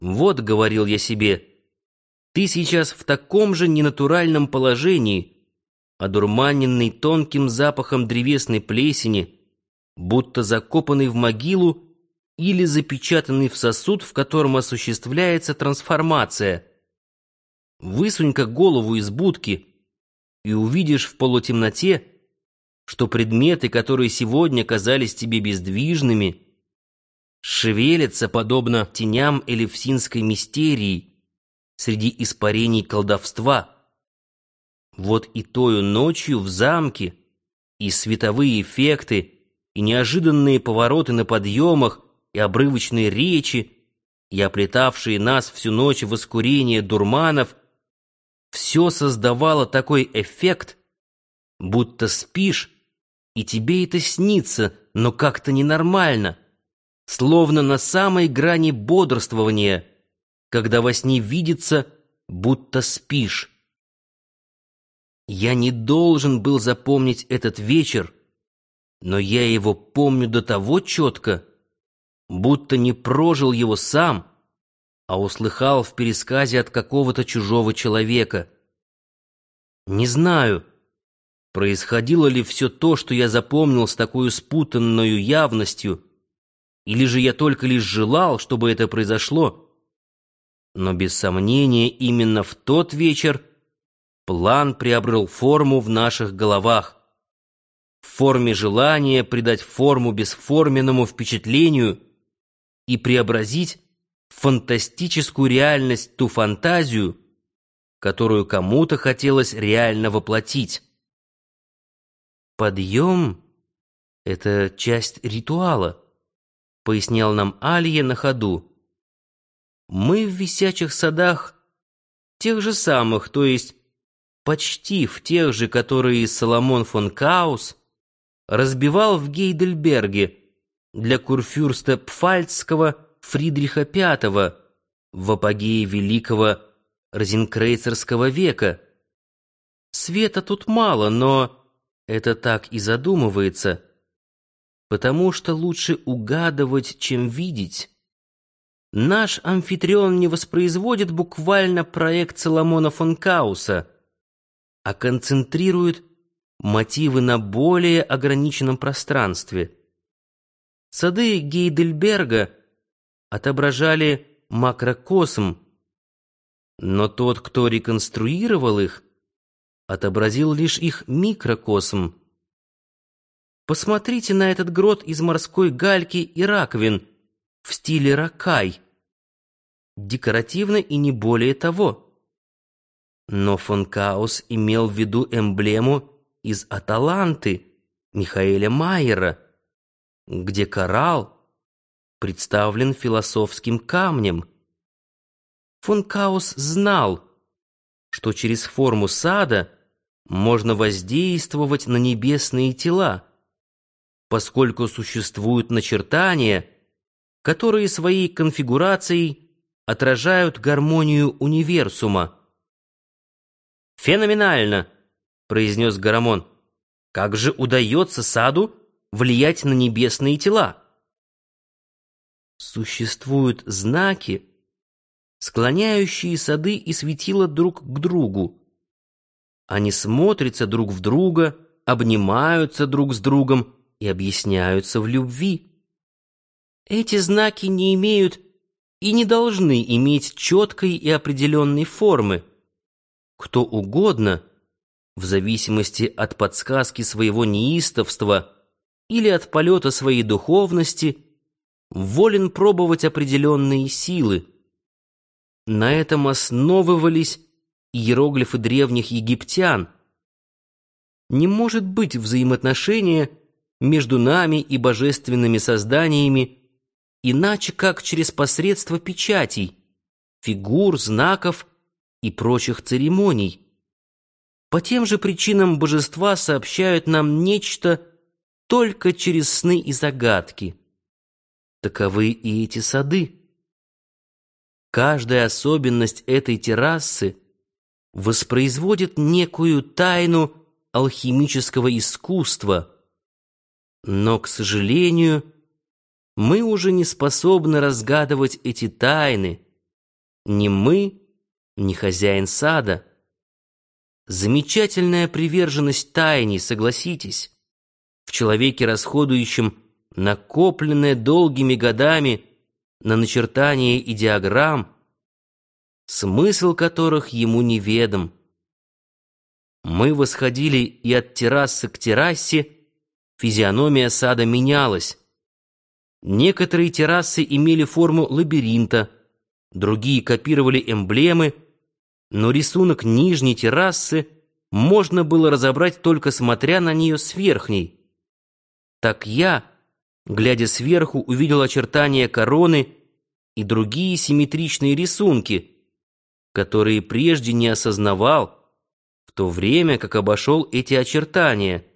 Вот, говорил я себе, ты сейчас в таком же ненатуральном положении, одурманенный тонким запахом древесной плесени, будто закопанный в могилу или запечатанный в сосуд, в котором осуществляется трансформация. Высунь-ка голову из будки и увидишь в полутемноте, что предметы, которые сегодня казались тебе бездвижными, шевелятся, подобно теням элевсинской мистерии, среди испарений колдовства. Вот и тою ночью в замке и световые эффекты, и неожиданные повороты на подъемах, и обрывочные речи, и оплетавшие нас всю ночь воскурение дурманов, все создавало такой эффект, будто спишь, и тебе это снится, но как-то ненормально, словно на самой грани бодрствования, когда во сне видится, будто спишь. Я не должен был запомнить этот вечер, но я его помню до того четко, будто не прожил его сам, а услыхал в пересказе от какого-то чужого человека. Не знаю, происходило ли все то, что я запомнил с такой спутанною явностью, или же я только лишь желал, чтобы это произошло. Но без сомнения именно в тот вечер план приобрел форму в наших головах. В форме желания придать форму бесформенному впечатлению и преобразить в фантастическую реальность ту фантазию, которую кому-то хотелось реально воплотить. «Подъем — это часть ритуала», — пояснял нам Алье на ходу. «Мы в висячих садах, тех же самых, то есть почти в тех же, которые Соломон фон Каус разбивал в Гейдельберге для курфюрста Пфальцского Фридриха V в апогее великого розенкрейцерского века. Света тут мало, но это так и задумывается, потому что лучше угадывать, чем видеть. Наш амфитрион не воспроизводит буквально проект Соломона фон Кауса, а концентрирует мотивы на более ограниченном пространстве. Сады Гейдельберга отображали макрокосм, но тот, кто реконструировал их, отобразил лишь их микрокосм. Посмотрите на этот грот из морской гальки и раковин в стиле ракай. Декоративно и не более того. Но фон Каус имел в виду эмблему из «Аталанты» Михаэля Майера, где коралл представлен философским камнем. Фон Каус знал, что через форму сада можно воздействовать на небесные тела, поскольку существуют начертания, которые своей конфигурацией отражают гармонию универсума. «Феноменально!» — произнес Гарамон. «Как же удается саду влиять на небесные тела?» Существуют знаки, склоняющие сады и светила друг к другу. Они смотрятся друг в друга, обнимаются друг с другом и объясняются в любви. Эти знаки не имеют и не должны иметь четкой и определенной формы. Кто угодно, в зависимости от подсказки своего неистовства или от полета своей духовности, волен пробовать определенные силы. На этом основывались иероглифы древних египтян. Не может быть взаимоотношения между нами и божественными созданиями иначе как через посредство печатей, фигур, знаков и прочих церемоний. По тем же причинам божества сообщают нам нечто только через сны и загадки. Таковы и эти сады. Каждая особенность этой террасы воспроизводит некую тайну алхимического искусства, но, к сожалению, мы уже не способны разгадывать эти тайны, Ни мы, ни хозяин сада. Замечательная приверженность тайне, согласитесь, в человеке, расходующем накопленное долгими годами на начертание идеограмм, смысл которых ему неведом. Мы восходили, и от террасы к террасе физиономия сада менялась. Некоторые террасы имели форму лабиринта, другие копировали эмблемы, но рисунок нижней террасы можно было разобрать, только смотря на нее с верхней. Так я, глядя сверху, увидел очертания короны и другие симметричные рисунки, которые прежде не осознавал, в то время как обошел эти очертания.